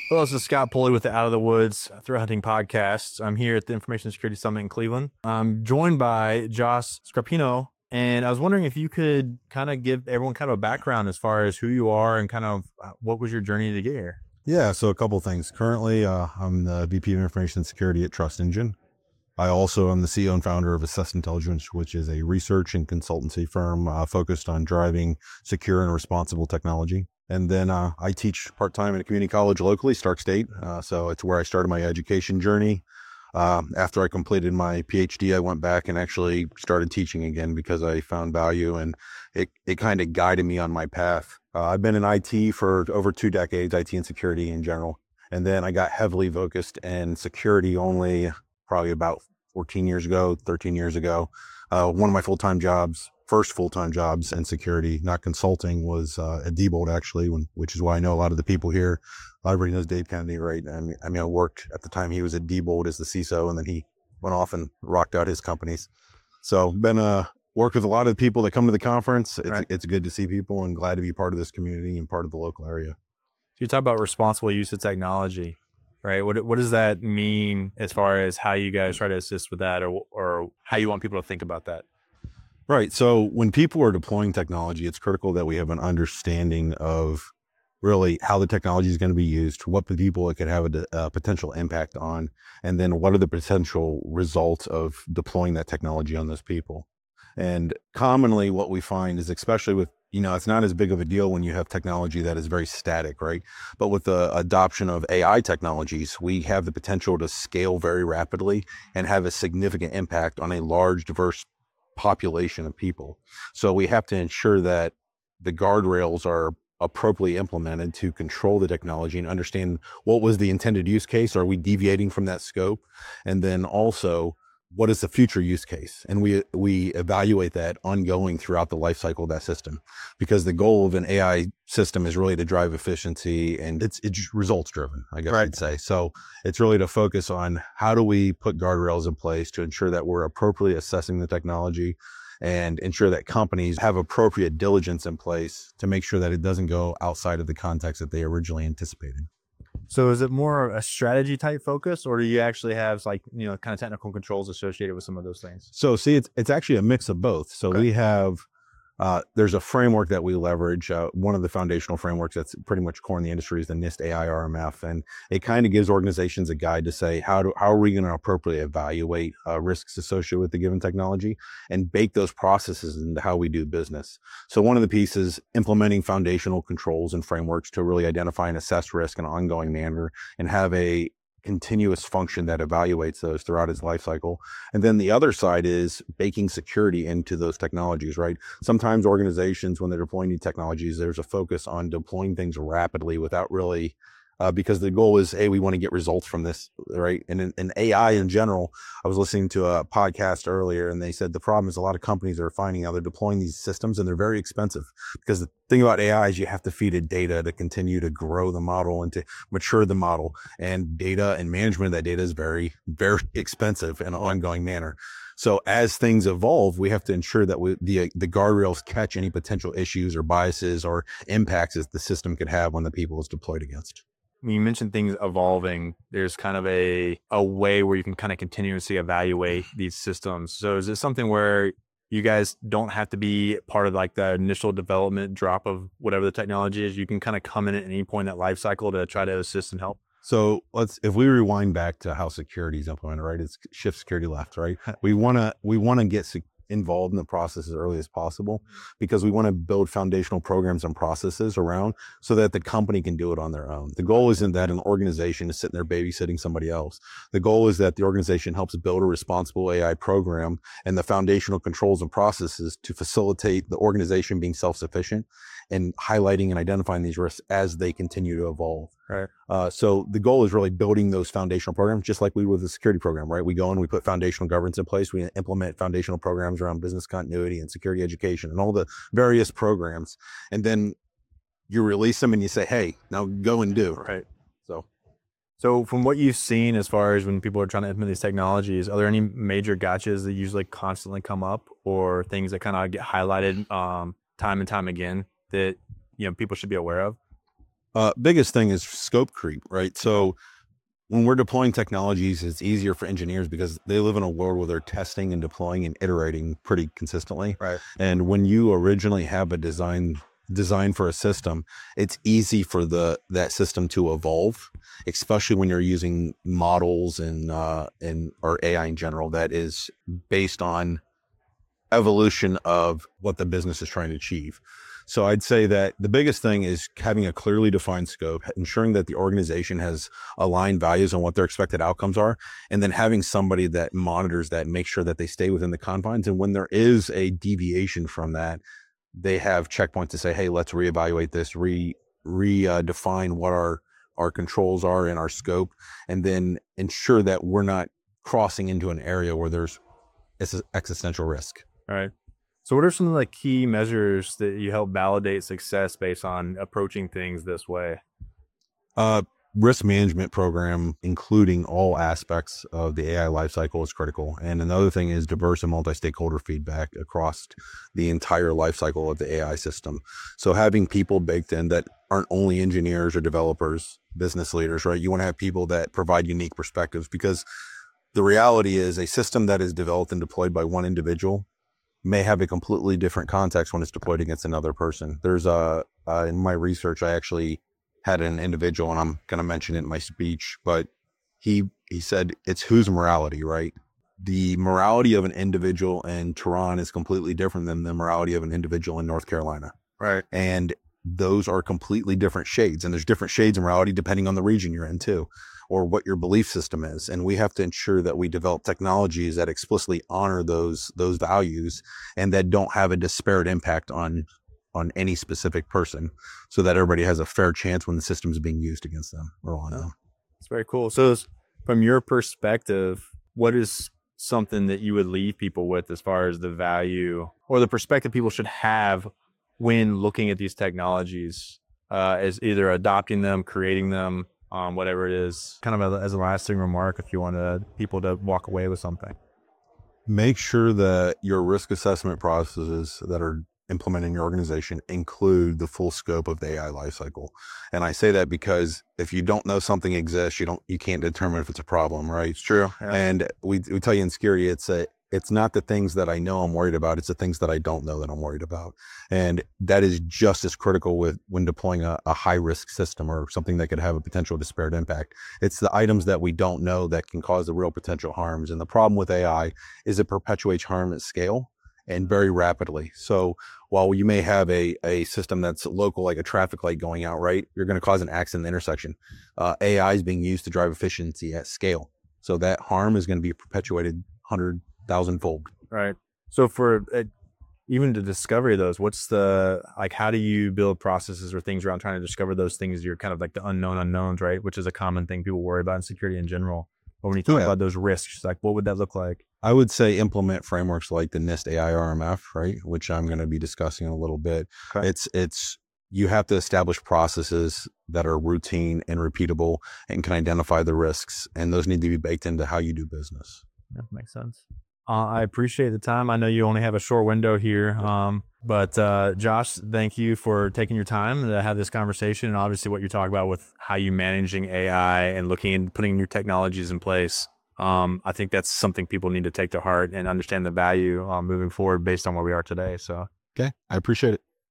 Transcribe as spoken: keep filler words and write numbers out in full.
Well, this is Scott Pulley with the Out of the Woods Threat Hunting Podcast. I'm here at the Information Security Summit in Cleveland. I'm joined by Josh Scarpino, and I was wondering if you could kind of give everyone kind of a background as far as who you are and kind of what was your journey to get here. Yeah, so a couple of things. Currently, uh, I'm the V P of Information Security at Trust Engine. I also am the C E O and founder of Assess Intelligence, which is a research and consultancy firm uh, focused on driving secure and responsible technology. And then uh, I teach part-time at a community college locally, Stark State. Uh, so it's where I started my education journey. Um, after I completed my PhD, I went back and actually started teaching again because I found value, and it, it kind of guided me on my path. Uh, I've been in I T for over two decades, I T and security in general. And then I got heavily focused in security only probably about fourteen years ago, thirteen years ago. Uh, one of my full-time jobs, first full-time jobs in security, not consulting, was uh, at Diebold actually, when, which is why I know a lot of the people here. Everybody knows Dave Kennedy, right? I mean, I mean, I worked at the time he was at Diebold as the C I S O, and then he went off and rocked out his companies. So been uh, worked with a lot of the people that come to the conference. It's, Right. it's good to see people and glad to be part of this community and part of the local area. You talk about responsible use of technology, right? What what does that mean as far as how you guys try to assist with that, or or how you want people to think about that? Right. So when people are deploying technology, it's critical that we have an understanding of really how the technology is going to be used, what the people it could have a, a potential impact on, and then what are the potential results of deploying that technology on those people. And commonly what we find is, especially with, you know, it's not as big of a deal when you have technology that is very static, right? But with the adoption of A I technologies, we have the potential to scale very rapidly and have a significant impact on a large, diverse population of people. So we have to ensure that the guardrails are appropriately implemented to control the technology and understand what was the intended use case. Are we deviating from that scope? And then also, what is the future use case? And we we evaluate that ongoing throughout the life cycle of that system, because the goal of an A I system is really to drive efficiency, and it's it's results driven, I guess Right. I'd say. So it's really to focus on how do we put guardrails in place to ensure that we're appropriately assessing the technology and ensure that companies have appropriate diligence in place to make sure that it doesn't go outside of the context that they originally anticipated. So is it more a strategy type focus, or do you actually have like, you know, kind of technical controls associated with some of those things? So see, it's it's actually a mix of both. So Okay. we have, uh, there's a framework that we leverage. Uh, one of the foundational frameworks that's pretty much core in the industry is the NIST A I R M F. And it kind of gives organizations a guide to say, how do, how are we going to appropriately evaluate uh, risks associated with the given technology and bake those processes into how we do business. So one of the pieces, implementing foundational controls and frameworks to really identify and assess risk in an ongoing manner and have a continuous function that evaluates those throughout its life cycle. And then the other side is baking security into those technologies, right? Sometimes organizations, when they're deploying new technologies, there's a focus on deploying things rapidly without really, uh, because the goal is, hey, we want to get results from this, right? And in, in A I in general, I was listening to a podcast earlier, and they said the problem is a lot of companies are finding out they're deploying these systems and they're very expensive, because the thing about A I is you have to feed it data to continue to grow the model and to mature the model, and data and management of that data is very, very expensive in an ongoing manner. So as things evolve, we have to ensure that we, the the guardrails catch any potential issues or biases or impacts that the system could have when the people is deployed against. When you mentioned things evolving, there's kind of a a way where you can kind of continuously evaluate these systems. So is it something where you guys don't have to be part of like the initial development drop of whatever the technology is? You can kind of come in at any point in that life cycle to try to assist and help? So let's, if we rewind back to how security is implemented, right? It's shift security left, right? We want to, we want to get sec- involved in the process as early as possible, because we want to build foundational programs and processes around so that the company can do it on their own. The goal isn't that an organization is sitting there babysitting somebody else. The goal is that the organization helps build a responsible A I program and the foundational controls and processes to facilitate the organization being self-sufficient and highlighting and identifying these risks as they continue to evolve. Right. Uh, so the goal is really building those foundational programs, just like we would with the security program, right? We go and we put foundational governance in place. We implement foundational programs around business continuity and security education and all the various programs. And then you release them and you say, hey, now go and do. Right. So, So from what you've seen as far as when people are trying to implement these technologies, are there any major gotchas that usually constantly come up, or things that kind of get highlighted um, time and time again that, you know, people should be aware of? Uh, biggest thing is scope creep, right? So when we're deploying technologies, it's easier for engineers because they live in a world where they're testing and deploying and iterating pretty consistently. Right. And when you originally have a design design for a system, it's easy for the that system to evolve, especially when you're using models and uh, and or A I in general that is based on evolution of what the business is trying to achieve. So I'd say that the biggest thing is having a clearly defined scope, ensuring that the organization has aligned values on what their expected outcomes are, and then having somebody that monitors that and makes sure that they stay within the confines. And when there is a deviation from that, they have checkpoints to say, hey, let's reevaluate this, re redefine uh, what our, our controls are in our scope, and then ensure that we're not crossing into an area where there's existential risk. All right. So what are some of the key measures that you help validate success based on approaching things this way? Uh, risk management program, including all aspects of the A I lifecycle, is critical. And another thing is diverse and multi-stakeholder feedback across the entire lifecycle of the A I system. So having people baked in that aren't only engineers or developers, business leaders, right? You want to have people that provide unique perspectives, because the reality is a system that is developed and deployed by one individual may have a completely different context when it's deployed against another person. There's a, uh, in my research, I actually had an individual, and I'm going to mention it in my speech, but he, he said, it's whose morality, right? The morality of an individual in Tehran is completely different than the morality of an individual in North Carolina. Right. And those are completely different shades, and there's different shades of morality depending on the region you're in too, or what your belief system is. And we have to ensure that we develop technologies that explicitly honor those, those values and that don't have a disparate impact on, on any specific person, so that everybody has a fair chance when the system is being used against them or on them. It's very cool. So from your perspective, what is something that you would leave people with as far as the value or the perspective people should have when looking at these technologies, uh, as either adopting them, creating them, um, whatever it is, kind of a, as a lasting remark, if you want to, people to walk away with something? Make sure that your risk assessment processes that are implemented in your organization include the full scope of the A I lifecycle. And I say that because if you don't know something exists, you don't, you can't determine if it's a problem, right? It's true. Yeah. And we, we tell you in Security, it's a, it's not the things that I know I'm worried about. It's the things that I don't know that I'm worried about. And that is just as critical with when deploying a, a high risk system or something that could have a potential disparate impact. It's the items that we don't know that can cause the real potential harms. And the problem with A I is it perpetuates harm at scale and very rapidly. So while you may have a, a system that's local, like a traffic light going out, right, you're going to cause an accident in the intersection. Uh, A I is being used to drive efficiency at scale. So that harm is going to be perpetuated one hundred thousand fold. Right. So for uh, even to discover those, what's the, like, how do you build processes or things around trying to discover those things? You're kind of like the unknown unknowns, right? Which is a common thing people worry about in security in general. But when you talk Yeah. about those risks, like, what would that look like? I would say implement frameworks like the NIST A I R M F, right? Which I'm going to be discussing in a little bit. Okay. It's, it's, you have to establish processes that are routine and repeatable and can identify the risks. And those need to be baked into how you do business. Yeah, makes sense. Uh, I appreciate the time. I know you only have a short window here, um, but uh, Josh, thank you for taking your time to have this conversation, and obviously what you're talking about with how you managing A I and looking and putting your technologies in place. Um, I think that's something people need to take to heart and understand the value um, moving forward based on where we are today. So, okay, I appreciate it.